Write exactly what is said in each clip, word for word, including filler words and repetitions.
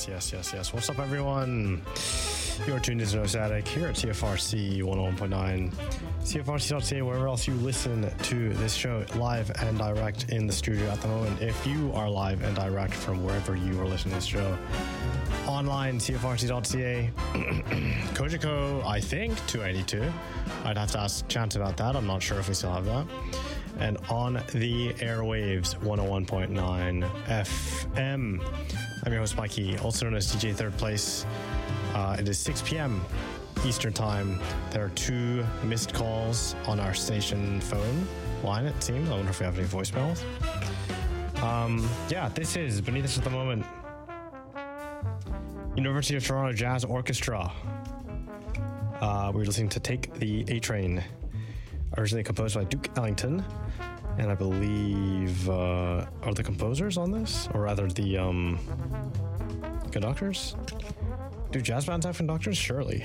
Yes, yes, yes, yes. What's up, everyone? You're tuned into No Static here at T F R C one oh one point nine, T F R C dot C A, wherever else you listen to this show, live and direct in the studio at the moment. If you are live and direct from wherever you are listening to this show, online, T F R C dot C A, Kojiko, I think, two eighty-two. I'd have to ask Chance about that. I'm not sure if we still have that. And on the airwaves, one oh one point nine F M. I'm your host, Mikey, also known as D J Third Place. Uh, it is six p.m. Eastern Time. There are two missed calls on our station phone line, it seems. I wonder if we have any voicemails. Um, yeah, this is Beneath Us at the Moment, University of Toronto Jazz Orchestra. Uh, we're listening to Take the A Train, originally composed by Duke Ellington, and I believe uh, are the composers on this, or rather the um, conductors? Do jazz bands have conductors? Surely.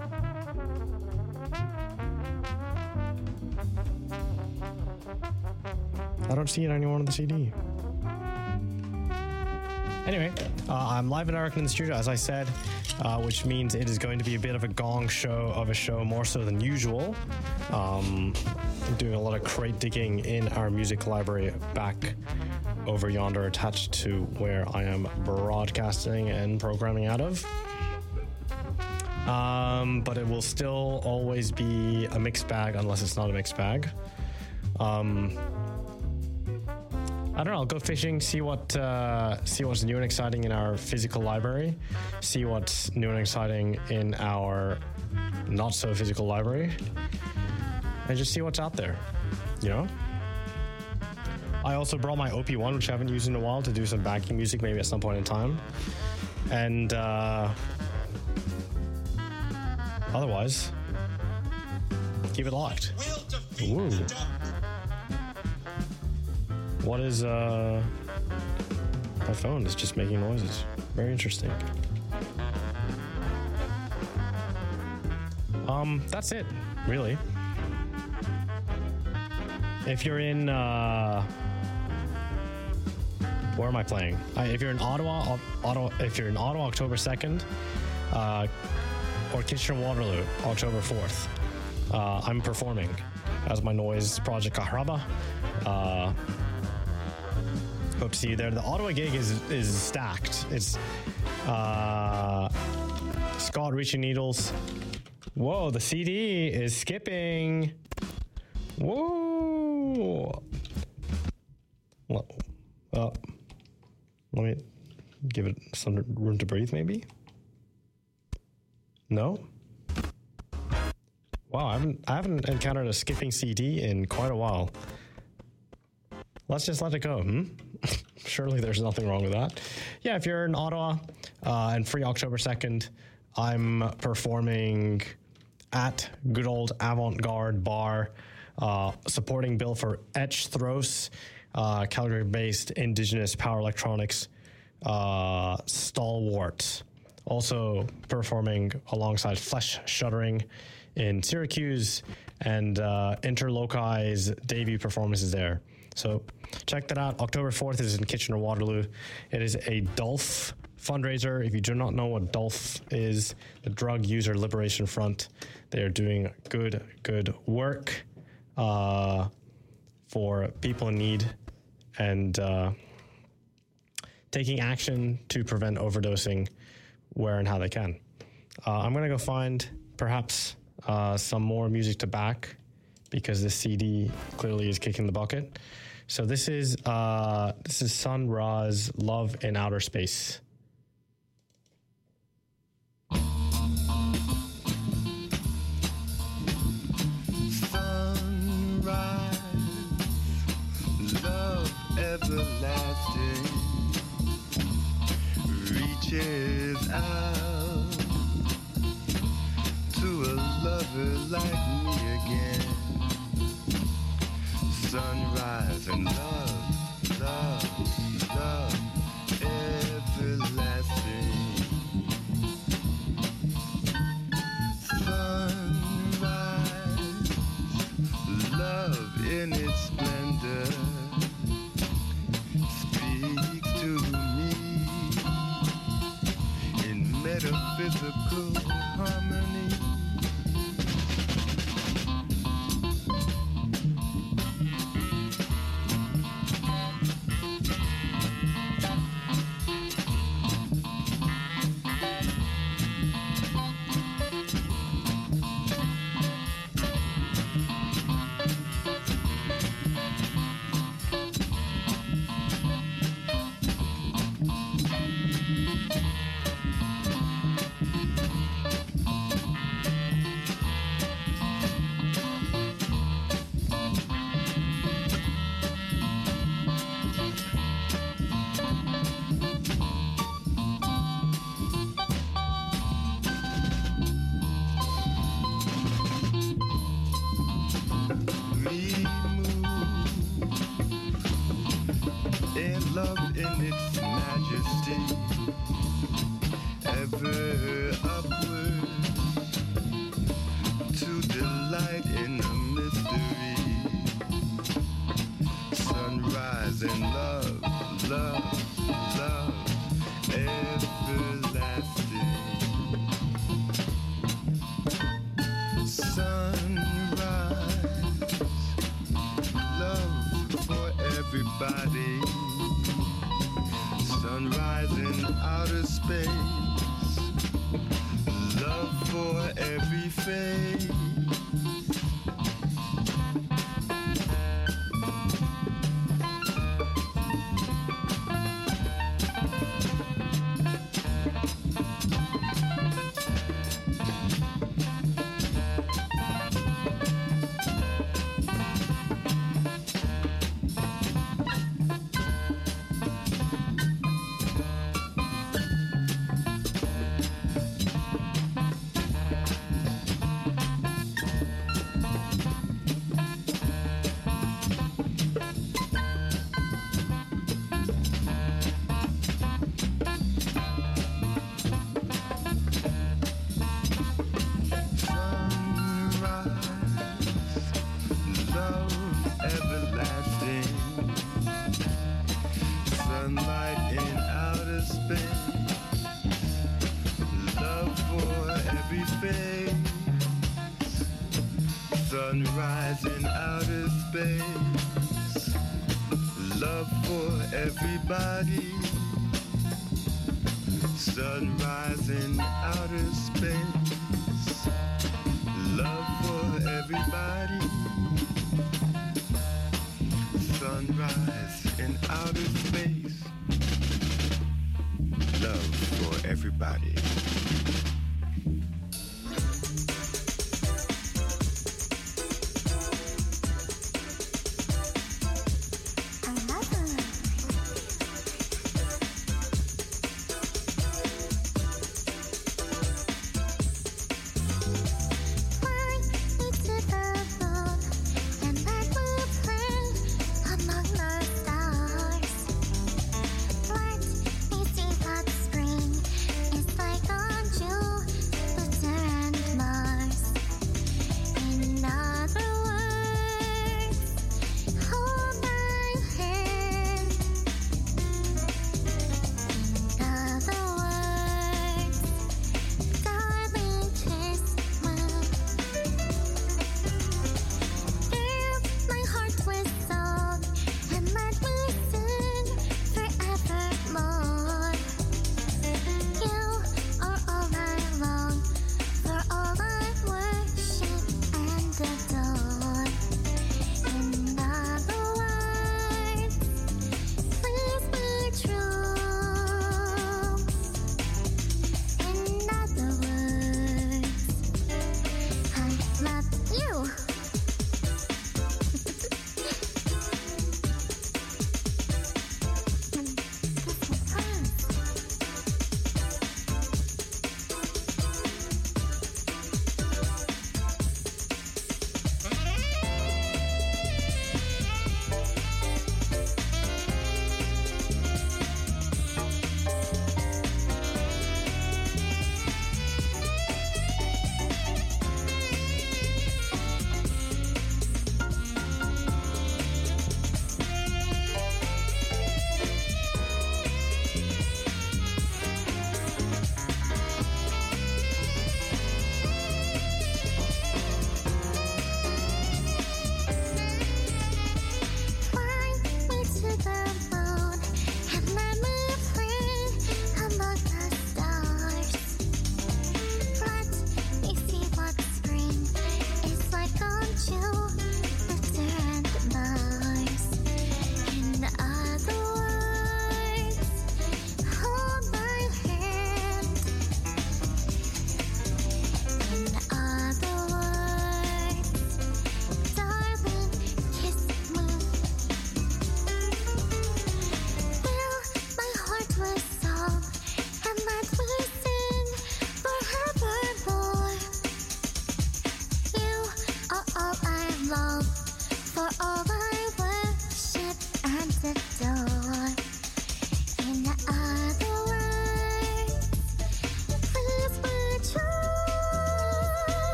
I don't see it anywhere on the C D. Anyway, uh, I'm live and direct in the studio, as I said, uh, which means it is going to be a bit of a gong show of a show, more so than usual. Um, I'm doing a lot of crate digging in our music library back over yonder, attached to where I am broadcasting and programming out of. Um, but it will still always be a mixed bag, unless it's not a mixed bag. Um... I don't know, I'll go fishing, see what uh, see what's new and exciting in our physical library, see what's new and exciting in our not-so-physical library, and just see what's out there, you know? I also brought my O P one, which I haven't used in a while, to do some backing music maybe at some point in time. And uh, otherwise, keep it locked. Ooh. What is, uh, my phone is just making noises. Very interesting. Um, that's it, really. If you're in, uh, where am I playing? I, if you're in Ottawa, Ottawa, if you're in Ottawa, October second, uh, or Kitchener-Waterloo, October fourth, uh, I'm performing as my noise project Kahraba. Uh, Hope to see you there. The Ottawa gig is is stacked. It's uh, Scott Reaching Needles. Whoa, the C D is skipping. Whoa. Well, uh, let me give it some room to breathe, maybe. No. Wow, I haven't I haven't encountered a skipping C D in quite a while. Let's just let it go, hmm? Surely there's nothing wrong with that. Yeah, if you're in Ottawa uh, and free October second, I'm performing at good old Avant-Garde Bar, uh, supporting bill for Etch Thros, uh, Calgary-based Indigenous power electronics uh, stalwart. Also performing alongside Flesh Shuddering in Syracuse, and uh, Interlochi's debut performances there. So check that out. October fourth is in Kitchener-Waterloo. It is a D U L F fundraiser. If you do not know what D U L F is, the Drug User Liberation Front, they are doing good, good work uh, for people in need and uh, taking action to prevent overdosing where and how they can. Uh, I'm going to go find perhaps uh, some more music to back, because this C D clearly is kicking the bucket. So this is uh, this is Sun Ra's Love in Outer Space. Sunrise, love everlasting, reaches out to a lover like me again. Sunrise and love, love, love, everlasting. Sunrise, love in its splendor, speaks to me. metaphysical harmony. Love in its majesty, ever upward to delight in the mystery. Sunrise and love, love, love, everlasting. Sunrise, love for everybody. Sunrise in outer space, love for every face. Sunrise in outer space, love for everybody. Sunrise in outer space, love for everybody. Sunrise in outer space, love for everybody. Let's me see what spring is like on you.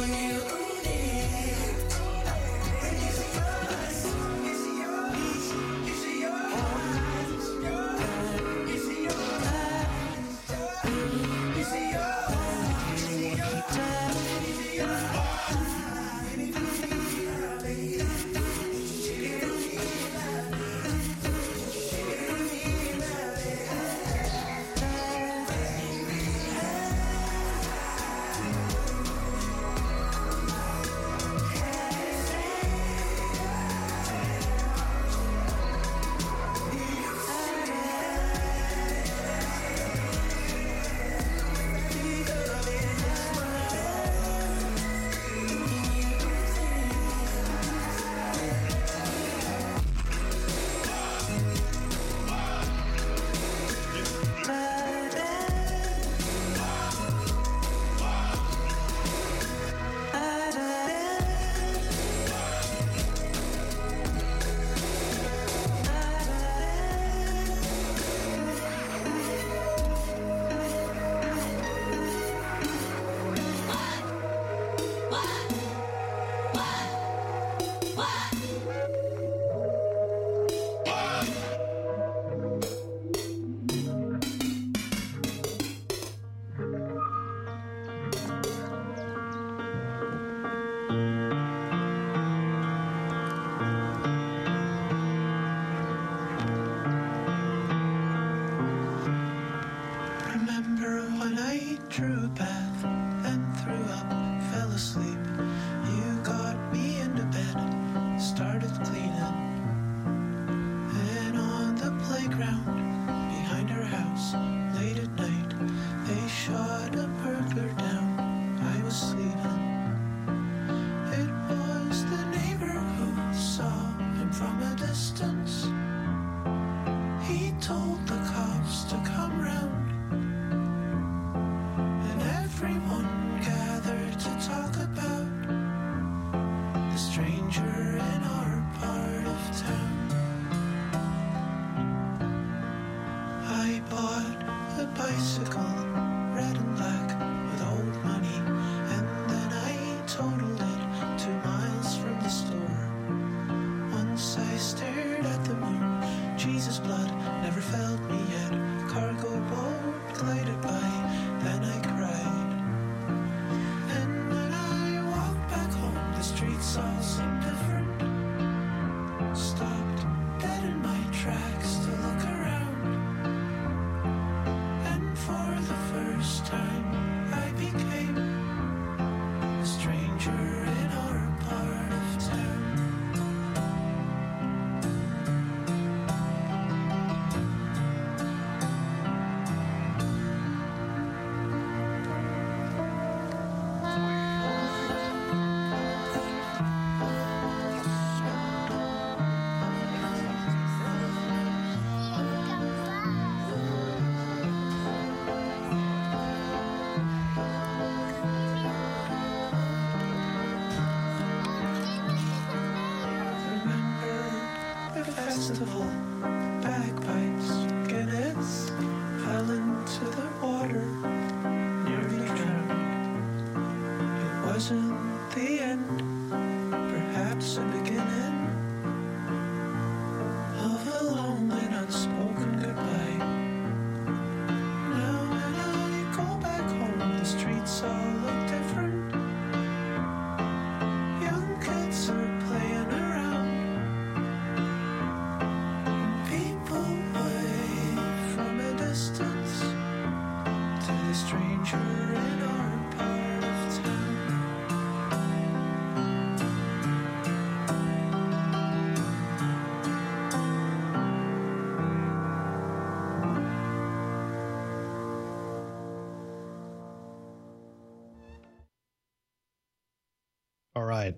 All right.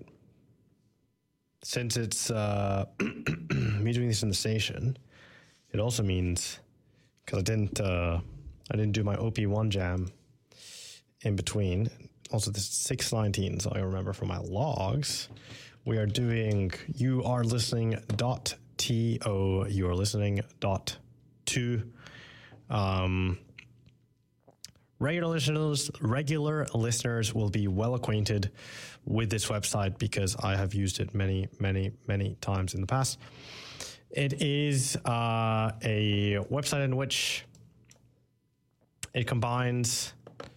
Since it's uh, me doing this in the station, it also means, because I didn't uh, I didn't do my O P one jam in between. Also, this is six nineteen, so I remember from my logs. We are doing you are listening dot to you are listening dot to um, Regular listeners, regular listeners will be well acquainted with this website because I have used it many, many, many times in the past. It is uh, a website in which it combines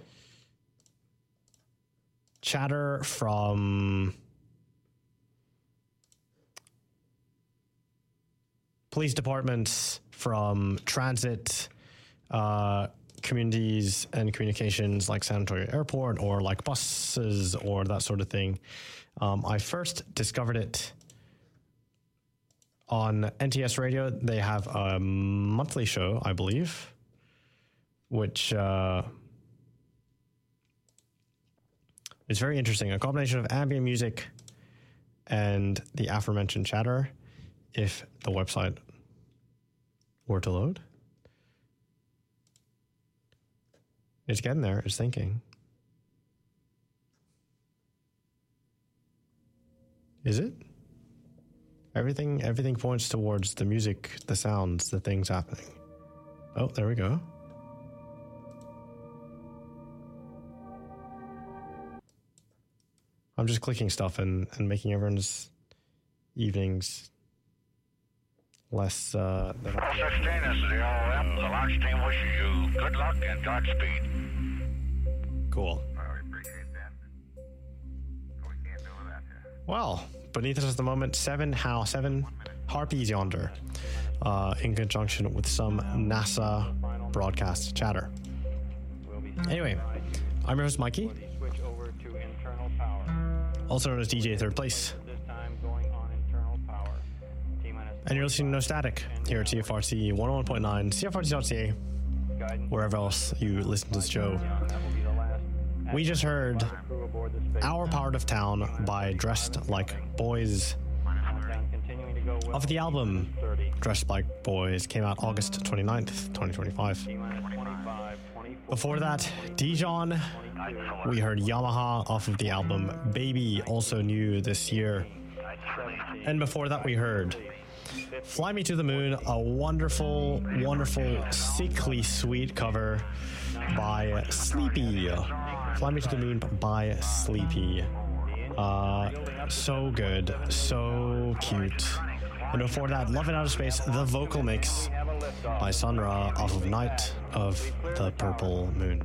chatter from police departments, from transit uh, communities and communications like San Antonio Airport or like buses or that sort of thing. Um, I first discovered it on N T S Radio. They have a monthly show, I believe, which uh, is very interesting. A combination of ambient music and the aforementioned chatter, if the website were to load. It's getting there. It's thinking. Is it? Everything, everything points towards the music, the sounds, the things happening. Oh, there we go. I'm just clicking stuff and, and making everyone's evenings less... Uh, than All sixteen, this is the O M. The launch team wishes you good luck and Godspeed. Cool. Well, we appreciate that. We can't do that. Well, beneath us at the moment, seven how seven harpies yonder, uh, in conjunction with some NASA broadcast chatter. Anyway, I'm your host, Mikey, also known as D J Third Place. And you're listening to No Static here at C F R C one oh one point nine, C F R C dot C A, wherever else you listen to the show. We just heard Our Part of Town by Dressed Like Boys. Off the album Dressed Like Boys, came out August twenty-ninth, twenty twenty-five. Before that, Dijon, we heard Yamaha off of the album Baby, also new this year. And before that, we heard Fly Me to the Moon, a wonderful, wonderful, sickly sweet cover by Sleepy. Fly Me to the Moon by Sleepy. Uh, so good, so cute. And before that, Love in Outer Space, the vocal mix by Sun Ra off of Night of the Purple Moon.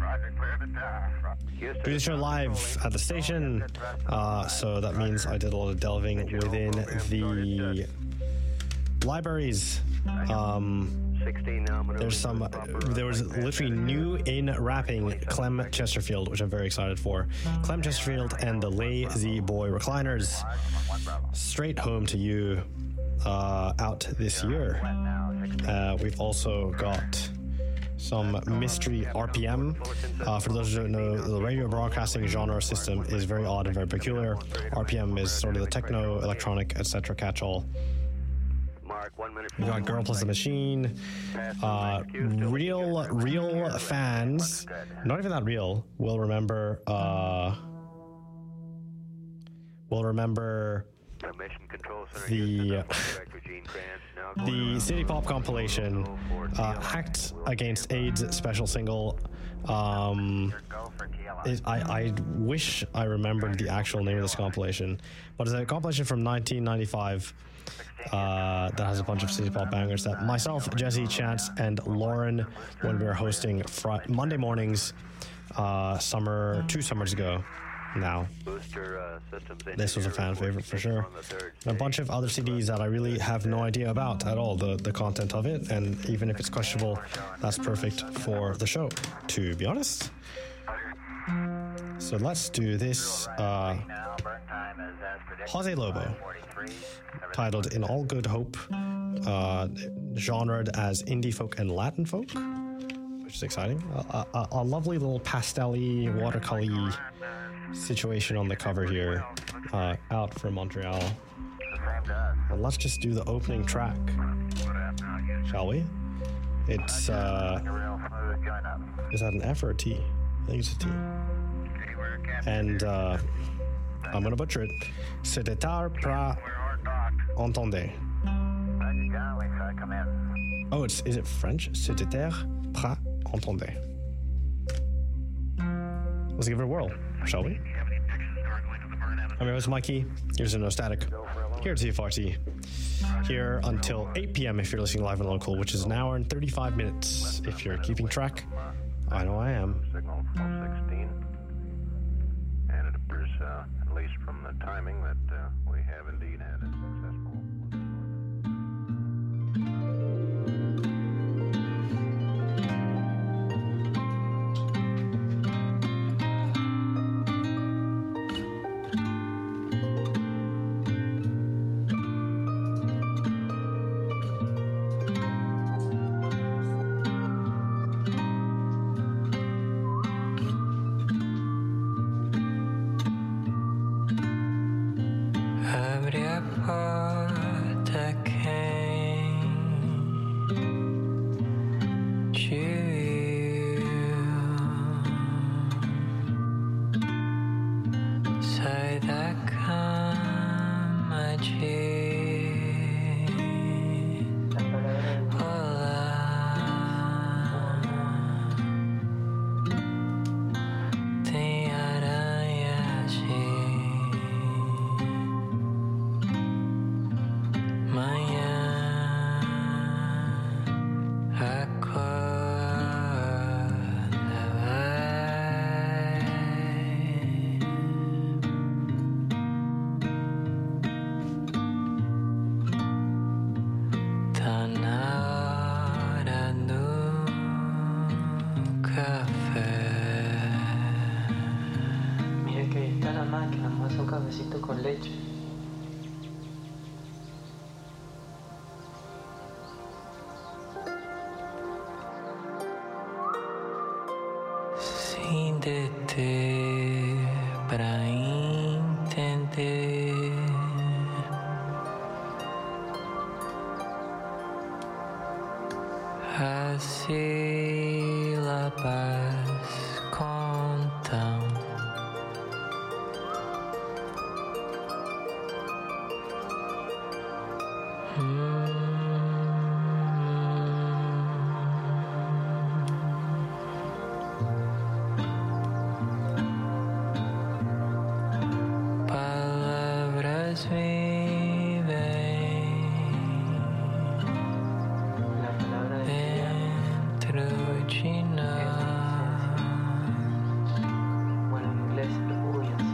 Do the show live at the station, uh, so that means I did a lot of delving within the libraries. Um, there's some, there was literally new in rapping Clem Chesterfield, which I'm very excited for. Clem Chesterfield and the Lazy Boy Recliners, straight home to you, uh, out this year. Uh, we've also got some mystery R P M. Uh, for those who don't know, the radio broadcasting genre system is very odd and very peculiar. R P M is sort of the techno, electronic, et cetera catch-all. We got Girl Plus the Machine. Uh, real, real fans, not even that real, will remember. Uh, will remember the the City Pop compilation, uh, Hacked Against AIDS special single. Um, it, I, I wish I remembered the actual name of this compilation, but it's a compilation from nineteen ninety-five uh, that has a bunch of City Pop bangers that myself, Jesse, Chance, and Lauren, when we were hosting fr- Monday mornings, uh, summer two summers ago. Now, this was a fan favorite for sure. A bunch of other C Ds that I really have no idea about at all, the, the content of it, and even if it's questionable, that's perfect for the show, to be honest. So let's do this. Uh, Jose Lobo, titled In All Good Hope, uh, genred as indie folk and Latin folk, which is exciting. A, a, a lovely little pastel-y, watercolor-y situation on the cover here, uh, out from Montreal. And let's just do the opening track, shall we? It's, uh, is that an F or a T? I think it's a T. And, uh, I'm gonna butcher it. C'était tard pra entendre. Oh, it's, is it French? C'était tard pra entendre. let's give it a whirl, shall we? I'm your host, Mikey. Here's a No Static. Here at T F R T. Here until eight p.m. if you're listening live and local, which is an hour and thirty-five minutes if you're keeping track. I know I am. Signal twelve sixteen. And it appears, uh, at least from the timing, that uh, we have indeed had a successful. Abre a porta quente, sai da cama de olá, tem aranhas de manhã, acorda, vai. Tá na hora do café. Mira que ahí está la máquina, vamos a hacer un cafecito con leche. Sem deter pra entender. As sílabas contam. Palavras vivem La palabra de dentro de nós. bueno, en inglés, uy, así.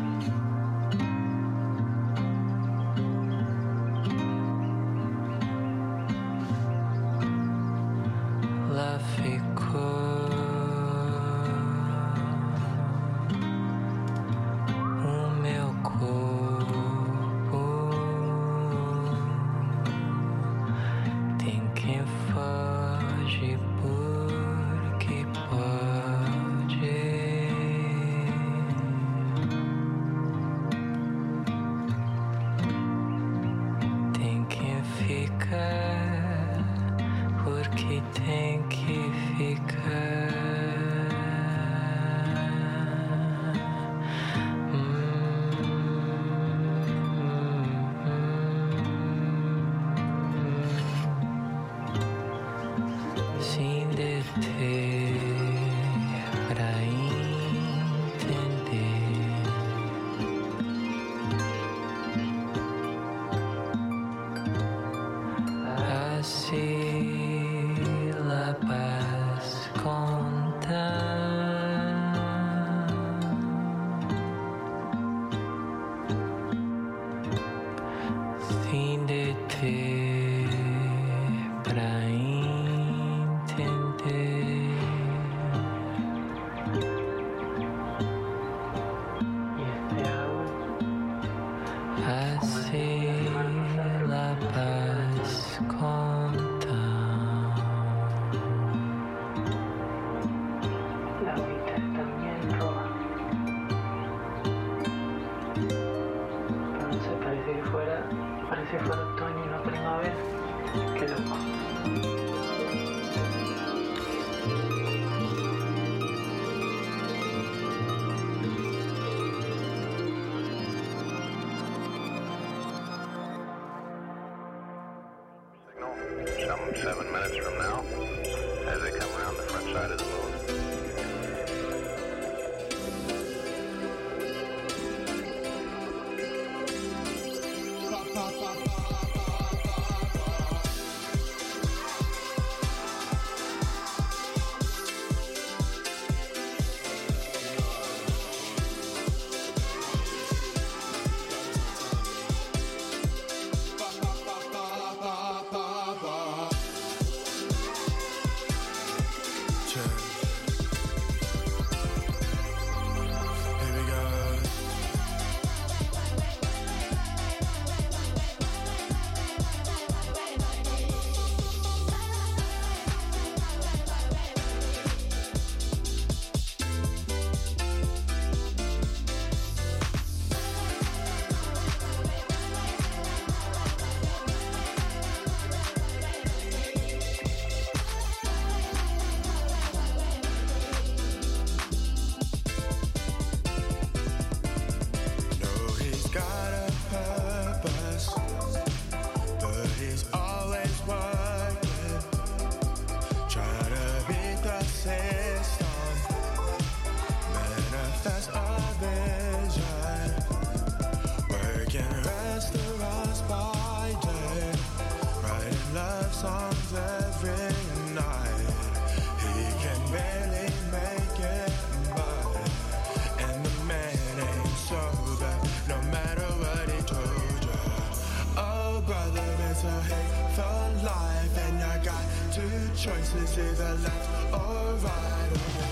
Lá ficou o meu corpo. Tem quem foge porque pode. Tem quem fica porque tem que ficar. Sem deter pra entender. As sílabas contam. Sem deter pra entender. Y este agua, As sílabas contam. la agüita está bien roja. Pero no sé, parece que fuera, parece que fuera otoño y no primavera. Qué loco. Signal some seven minutes from now as they come around the front side of the moon. got a purpose, but he's always working, trying to beat the system, manifest a vision, working restaurants by day, writing love songs every night. He can barely make it by, and the man ain't sober, no matter what he told you. Oh brother, it's a hateful life, and you got two choices, either left or right.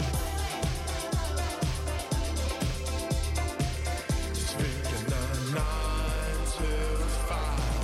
Just reading the nine to five.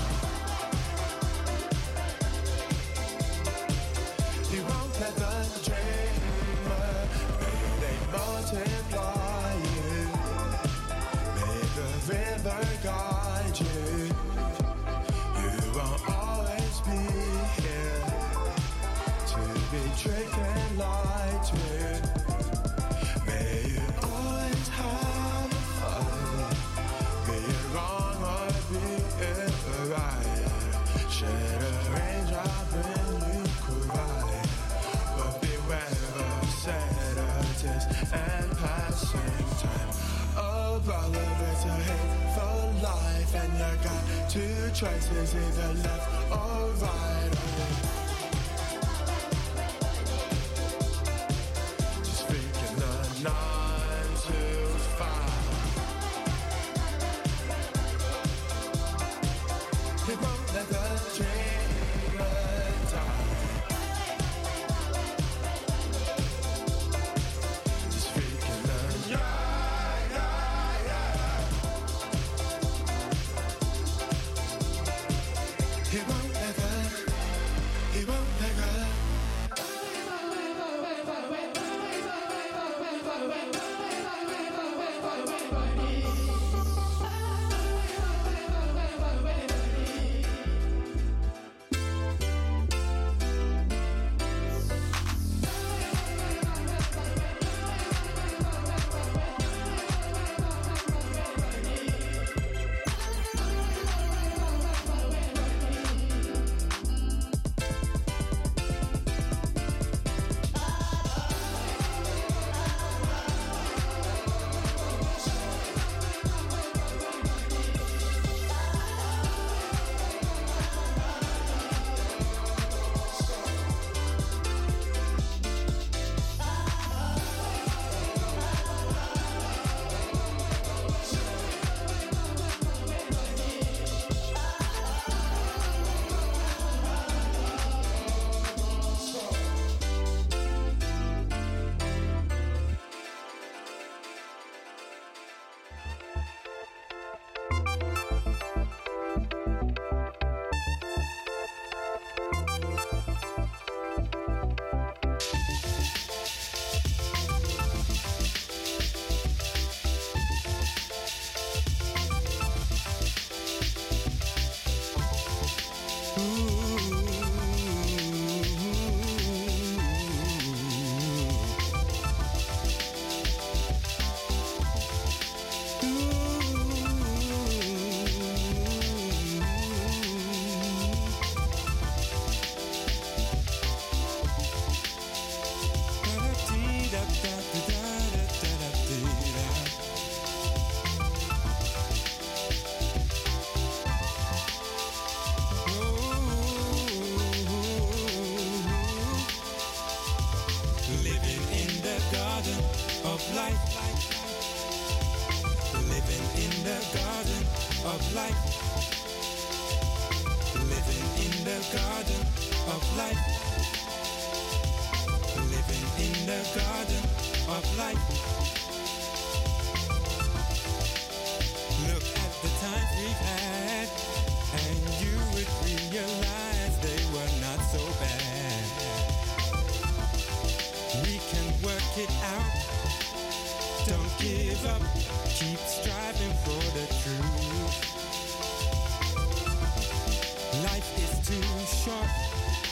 You won't let the dreamer, maybe they multiply you, make the river guide you. You won't always be here to be tricked and lied to. May you always have fun, be it wrong or be it right. Shed a raindrop when you cry, but beware of sedatives and passing time. Oh brother, it's a hateful life, and you got two choices, either left or right. Just speaking the nine to five. He won't let the dreamer die. Just speaking the yeah, yeah, yeah. He won't let go. He won't let go.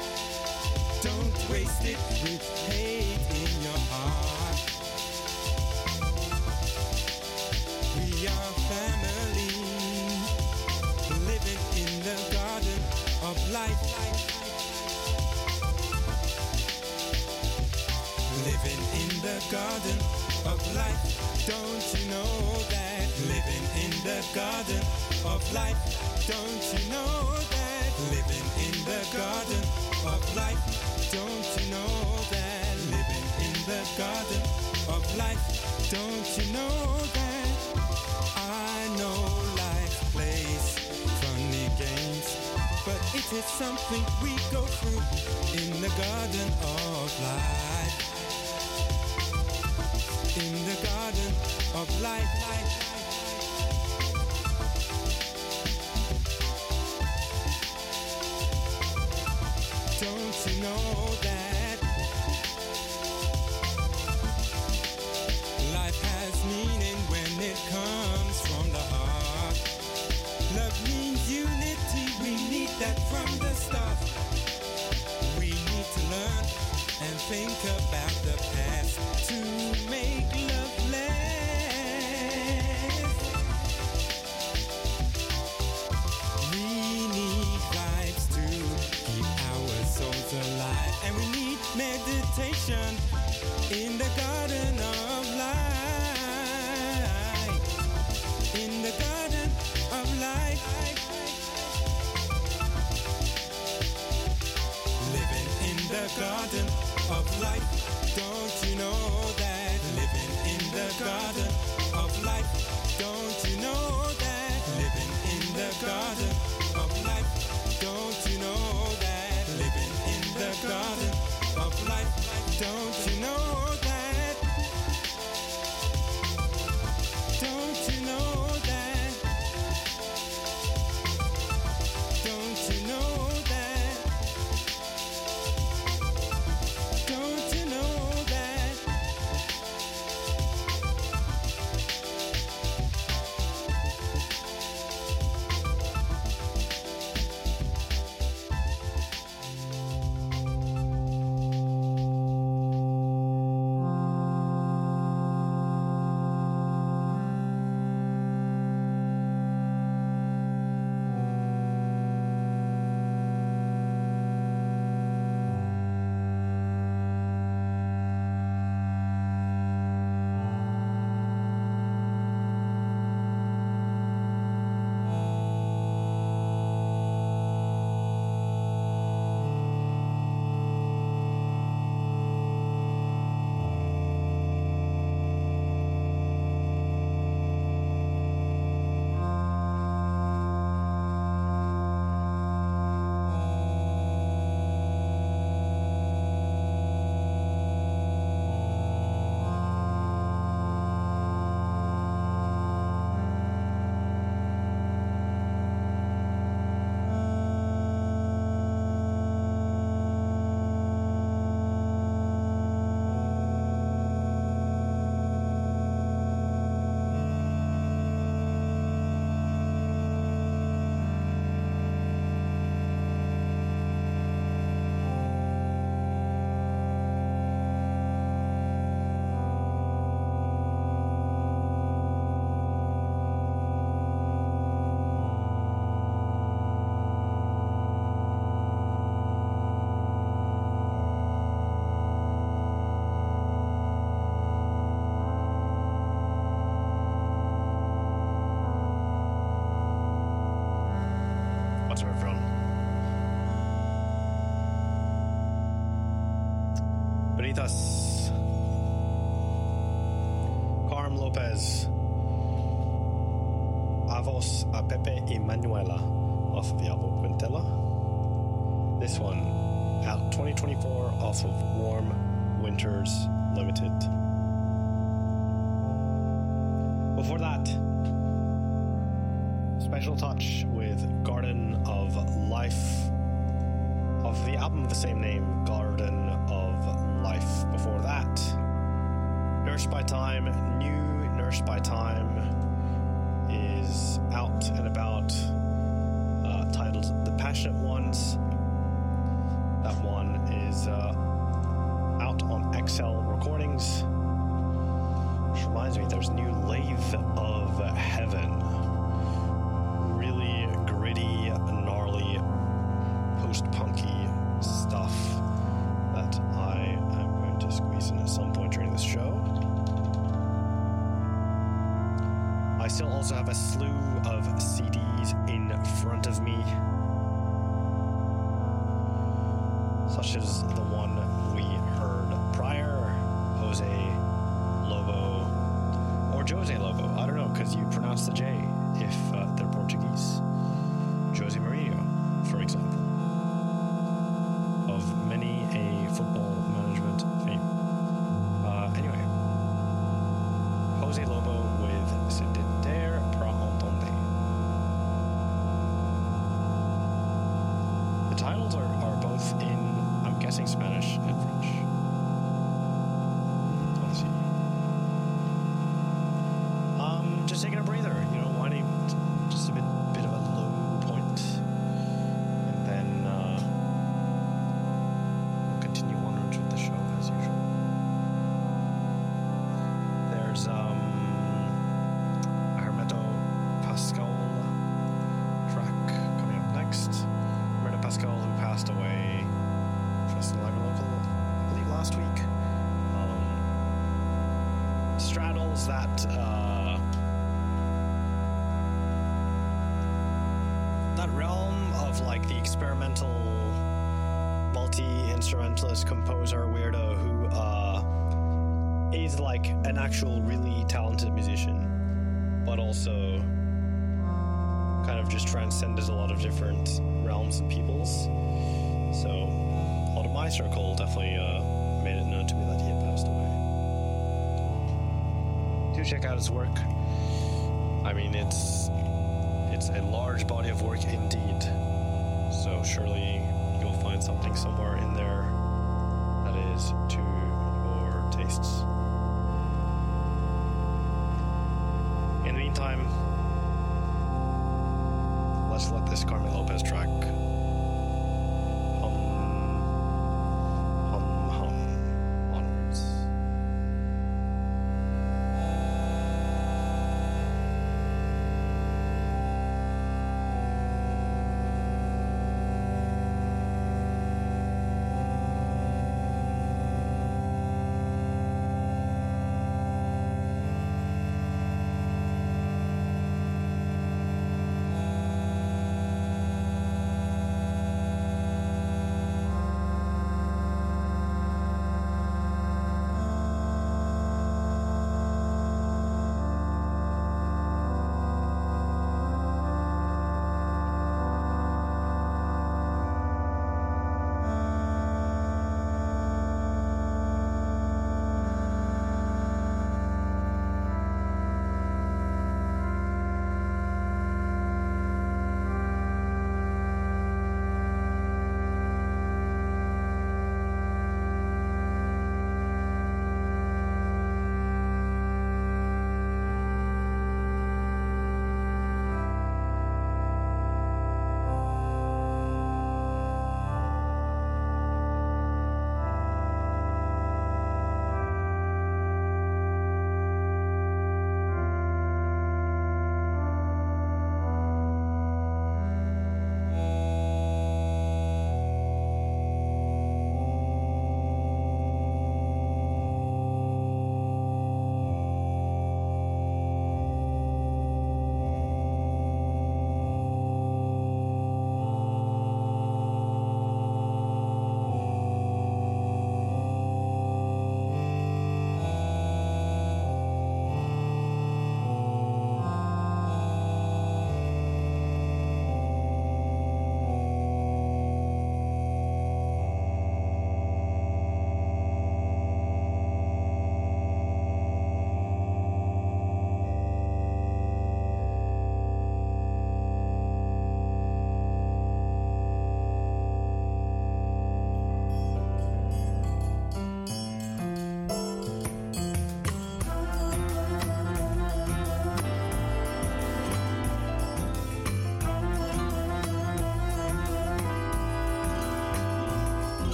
Don't waste it with hate in your heart. life. Living in the garden of life. Don't you know that? Living in the garden of life. Don't you know that? Living in the garden of life. Don't you know that? Living in the garden of life. Don't you know that? I know life plays funny games, but it is something we go through in the garden of life. In the garden of life. Don't you know that life has meaning when it comes from the heart? Love means unity, we need that from the start. We need to learn and think about the past to make love last. We need vibes to keep our souls alive, and we need meditation in the garden of life. In the garden of life. Living in the garden of life. Don't you know that? Living in the garden of life. Don't you know that? Living in the garden of life. Don't you know that? Living in the garden of life. Don't you know that? Don't you know that? Don't you know that? Don't you know that? What's up, everyone? Benitas, Carm Lopez, Avos a Pepe y Manuela off of the album Quintella. This one out twenty twenty-four off of Warm Winters Limited. Before that, Special Touch with Garden of Life off the album of the same name, Garden of Life. Before that, Nurse by Time, new Nurse by Time is out and about, uh, titled The Passionate Ones. That one is uh, out on X L Recordings. Which reminds me, there's new Lathe of Heaven. Really gritty, gnarly a slew of C Ds in front of me, such as the one we heard prior, Jose Lobo, or Jose Lobo, I don't know, because you pronounce the J if uh, they're Portuguese. Jose Mourinho, for example, of many a football management fame. Uh, anyway, Jose Lobo with Se te der pra entender. The titles are, are both in, I'm guessing, Spanish and French. Let's see. Um, just taking a breather, you know, winding just a bit, bit of a low point, and then uh, we'll continue onwards with the show as usual. There's um, a Hermeto Pascal track coming up next. Hermeto Pascal, who passed away just live and local, I believe, last week. Um, straddles that uh, that realm of like the experimental multi-instrumentalist composer weirdo who uh, is like an actual really talented musician, but also kind of just transcended a lot of different realms and peoples. So a lot of my circle definitely uh, made it known to me that he had passed away. Do check out his work. I mean, it's it's a large body of work indeed. So surely you'll find something somewhere in there that is to your tastes. In the meantime, let's let this Carmen Lopez track hum, hum, hum onwards.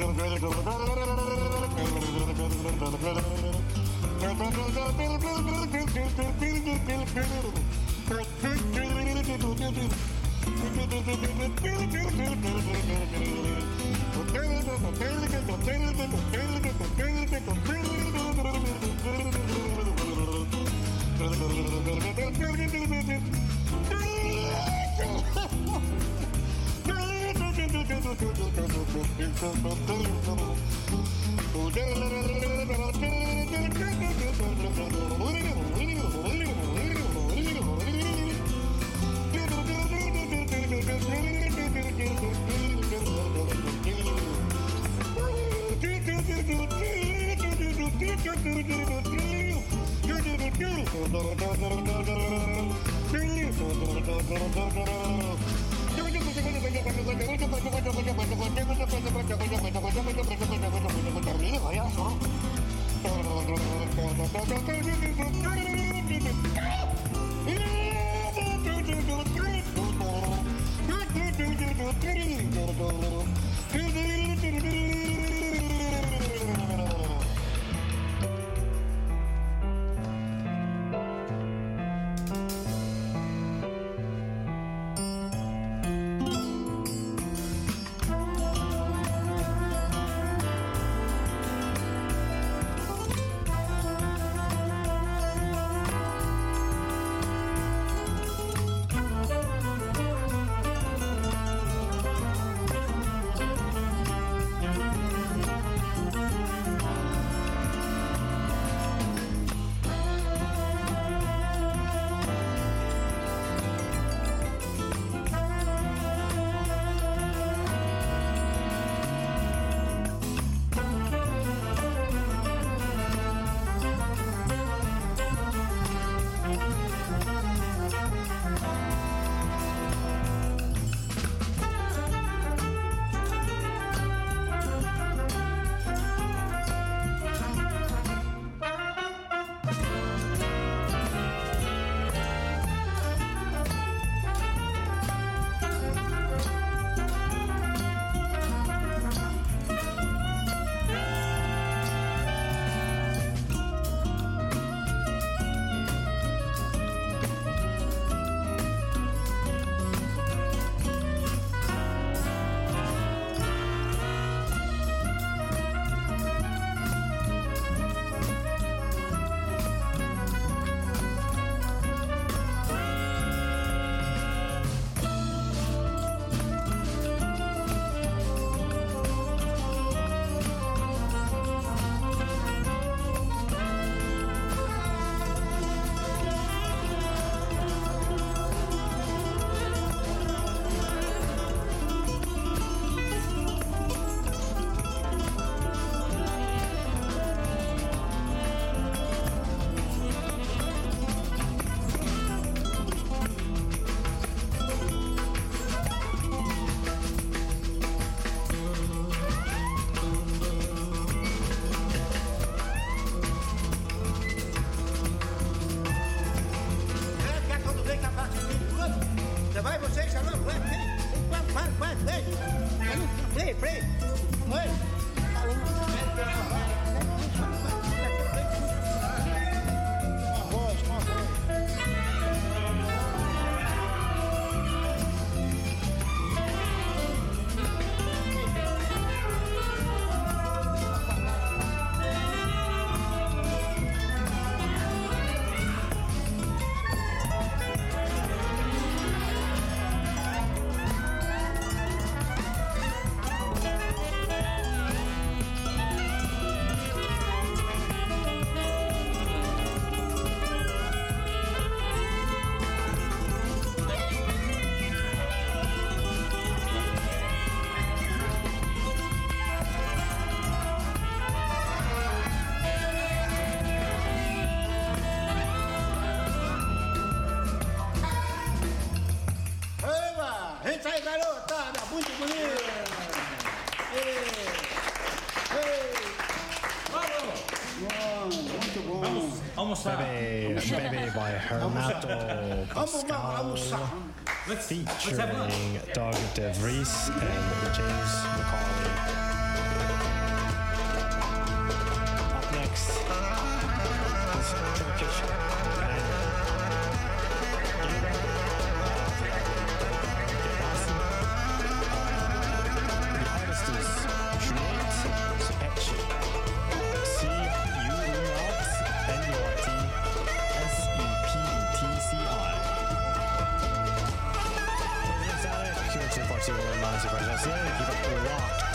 Baby, Baby by Hermato Pascal, featuring Doug DeVries and James McCauley. Sigo and Nancy Francesca. Keep it locked